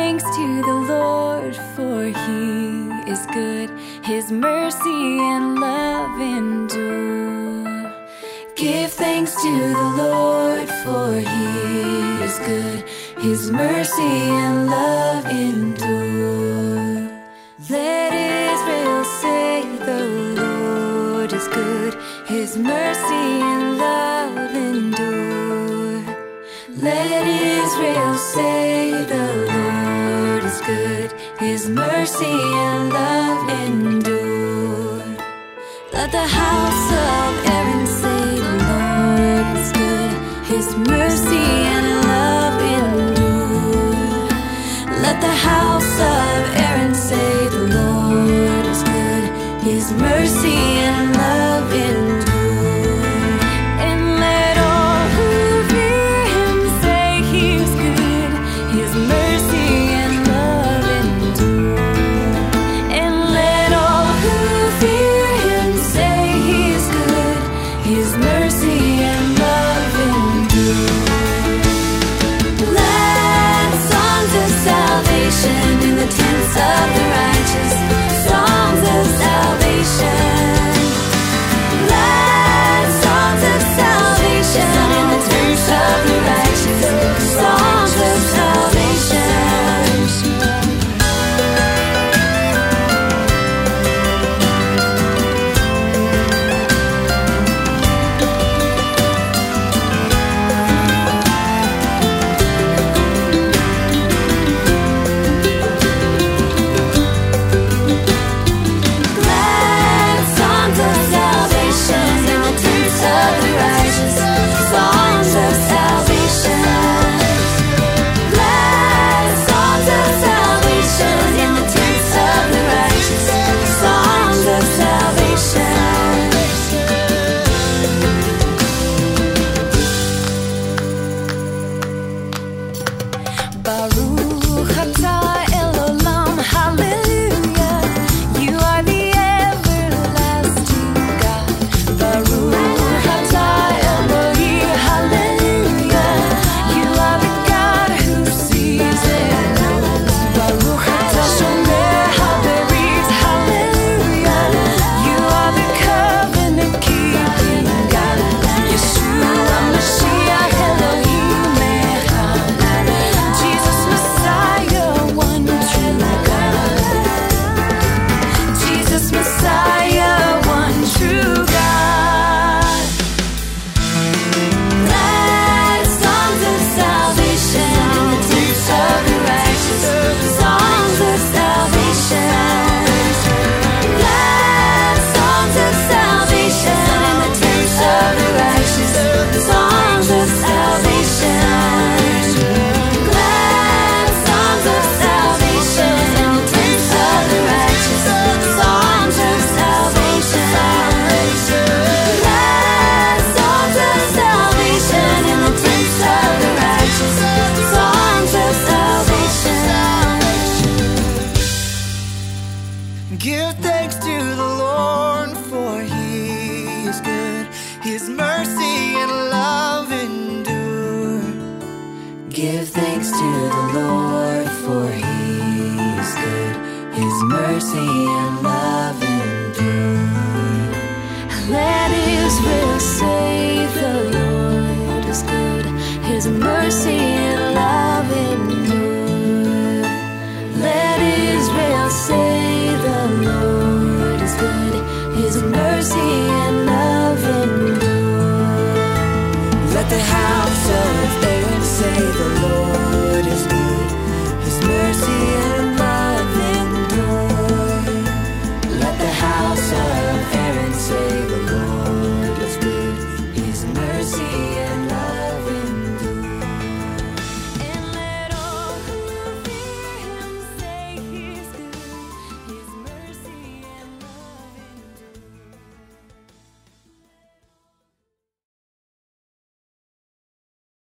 thanks to the Lord, for he is good. His mercy and love endure. Give thanks to the Lord, for he is good. His mercy and love endure. Let Israel say the Lord is good. His mercy and love endure. Let Israel say the Lord is good. His mercy and love endure. Let the house of Aaron say the Lord is good. His mercy and love endure. Let the house of Aaron say the Lord is good. His mercy and love endure. In the tents of the righteous, songs of salvation. Let songs of salvation in the tents of the righteous, songs of salvation. Give thanks to the Lord, for he is good. His mercy and love endure. Give thanks to the Lord, for he is good. His mercy and love endure. Let Israel say